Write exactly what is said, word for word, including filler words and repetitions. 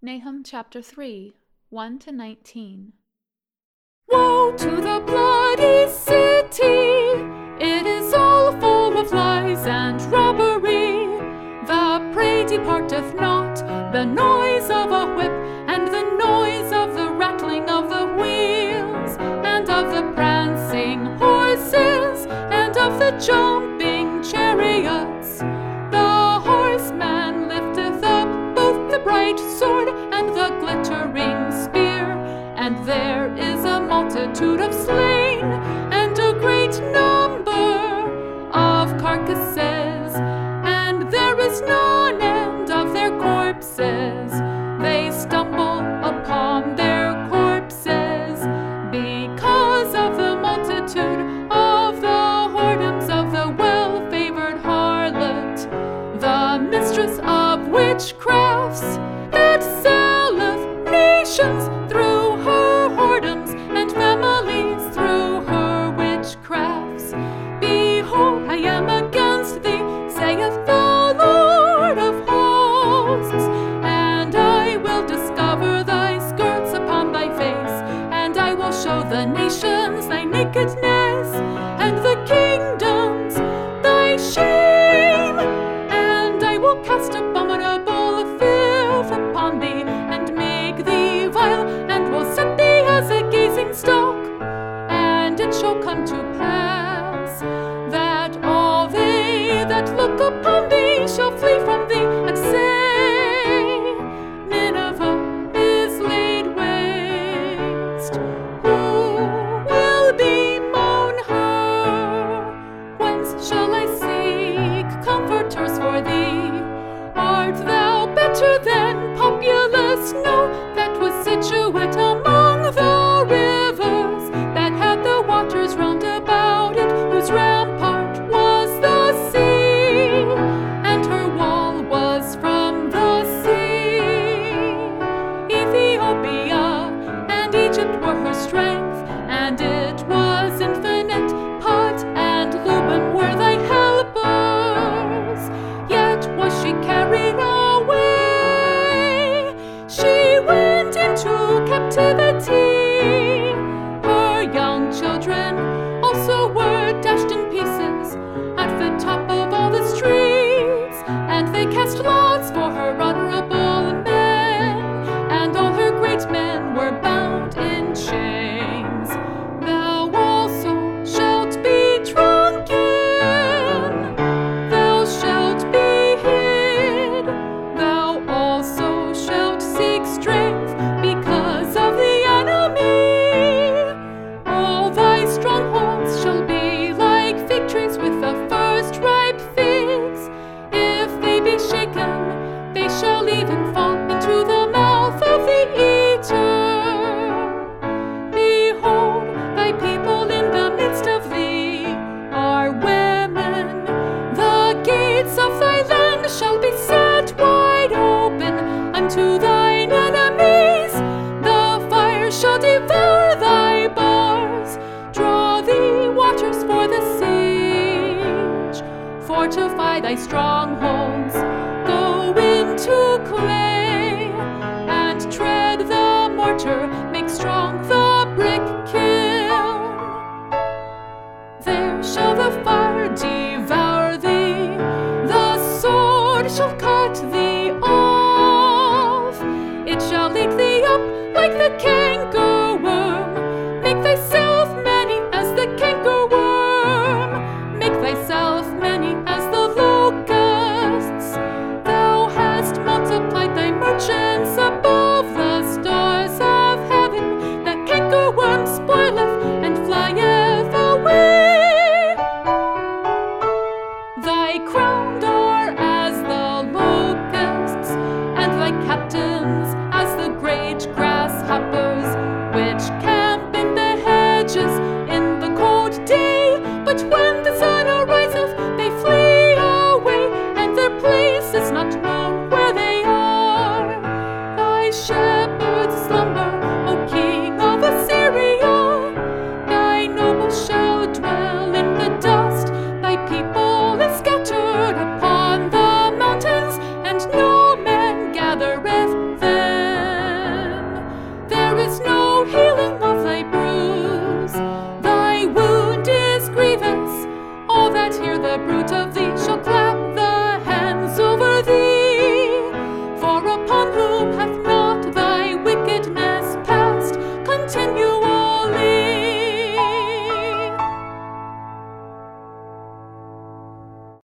Nahum chapter three, one to nineteen. Woe to the bloody city! It is all full of lies and robbery. The prey departeth not, the noise of a whip, and the noise of the rattling of the wheels, and of the prancing horses, and of the jumping chariots. The horseman lifteth up both the bright sword and the glittering spear, and there is a multitude of slain, and a great number of carcasses, and there is none end of their corpses. They stumble upon their corpses because of the multitude of the whoredoms of the well-favored harlot, the mistress of witchcrafts, that selleth nations through her whoredoms, and families through her witchcrafts. Behold, I am against thee, saith the Lord of hosts, and I will discover thy skirts upon thy face, and I will show the nations thy nakedness, and the kingdoms thy shame, and I will cast abominable filth upon thee, and make thee vile, and will set thee as a gazing stock. And it shall come to pass that all they that look upon thee shall flee from thee, and say, Nineveh is laid waste. Who will bemoan her? Whence shall I seek comforters for thee? Art thou better than Populus? No, that was situate among the rivers, that had the waters round about it, whose rampart was the sea, and her wall was from the sea. Ethiopia and Egypt were her strength, and it was infinite. Put and Luban were thy helpers, yet was she carried away. She went into captivity. Her young children also were dashed in pieces at the top of all the streets, and they cast lots for her honorable men, and all her great men were bound in chains. Thou also shalt be drunken, thou shalt be hid, thou also shalt seek strength because of the enemy. All thy strongholds shall be like fig trees with the first ripe figs. If they be shaken, they shall even fall into the mouth of the eater. Behold, thy people in the midst of thee are women. The gates of thy land shall be set wide open unto thine enemies. The fire shall devour thy bars. Draw thee waters for the siege. Fortify thy strongholds. Go into clay and tread the mortar. Make strong the brick kiln. There shall the fire devour thee. The sword shall cut thee off. It shall eat thee up like the cankerworm. Make thyself many as the cankerworm. Make thyself many as the locusts. Thou hast multiplied thy merchants above the stars of heaven. The cankerworm spoileth and flieth away. Thy crowned are as the locusts, and thy captains as the great grasshoppers, which camp in the hedges in the cold day. But when the sun ariseth, they flee away, and their place is not known where they are. Thy shadow